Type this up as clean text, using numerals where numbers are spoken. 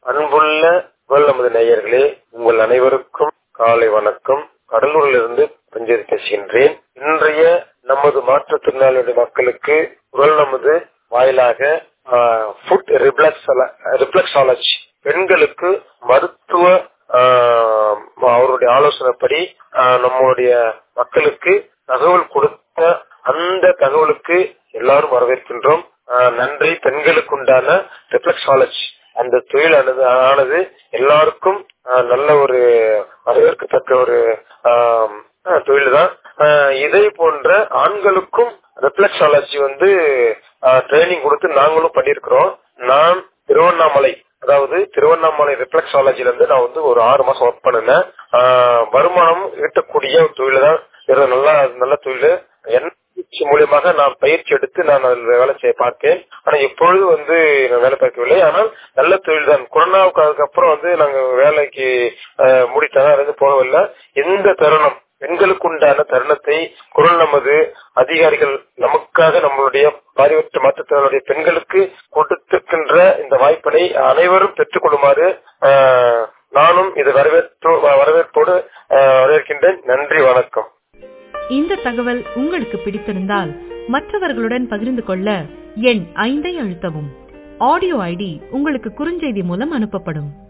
அன்புள்ள நமது நேயர்களே, உங்கள் அனைவருக்கும் காலை வணக்கம். கடலூரிலிருந்து பஞ்சேரி பேசுகின்றேன். இன்றைய நமது மாற்றுத்திறனாளியுடைய மக்களுக்கு குரல் நமது வாயிலாக ஃபுட் ரிஃப்ளெக்ஸாலஜி பெண்களுக்கு மருத்துவ அவருடைய ஆலோசனைப்படி நம்முடைய மக்களுக்கு தகவல் கொடுத்த அந்த தகவலுக்கு எல்லாரும் வரவேற்கின்றோம். நன்றி. பெண்களுக்கு உண்டான ரிஃப்ளெக்ஸாலஜி அந்த தொழிலானது எல்லாருக்கும் நல்ல ஒரு வரவேற்கத்தக்க ஒரு தொழில் தான். இதே போன்ற ஆண்களுக்கும் ரிஃப்ளெக்ஸாலஜி ட்ரைனிங் கொடுத்து நாங்களும் பண்ணிருக்கிறோம். நான் திருவண்ணாமலை ரிஃப்ளெக்ஸாலஜில இருந்து நான் ஒரு 6 மாசம் ஒர்க் பண்ணினேன். வருமானம் ஈட்டக்கூடிய ஒரு தொழில் தான். நல்ல தொழில். மூலியமாக நான் பயிற்சி எடுத்து நான் அதில் வேலை செய்ய பார்த்தேன். ஆனா எப்பொழுது நான் வேலை பார்க்கவில்லை. ஆனால் நல்ல தொழில் தான். கொரோனாவுக்கு அப்புறம் நாங்க வேலைக்கு முடித்ததாக போகவில்லை. எந்த தருணம் பெண்களுக்கு உண்டான தருணத்தை குரல் நமது அதிகாரிகள் நமக்காக நம்மளுடைய பார்வையற்ற மாற்றுத்திறனாளிய பெண்களுக்கு கொடுத்திருக்கின்ற இந்த வாய்ப்பினை அனைவரும் பெற்றுக் கொள்ளுமாறு நானும் இதை வரவேற்போடு வரவேற்கின்றேன். நன்றி, வணக்கம். இந்த தகவல் உங்களுக்கு பிடித்திருந்தால் மற்றவர்களுடன் பகிர்ந்து கொள்ள எண் 5 அழுத்தவும். ஆடியோ ஐடி உங்களுக்கு குறுஞ்செய்தி மூலம் அனுப்பப்படும்.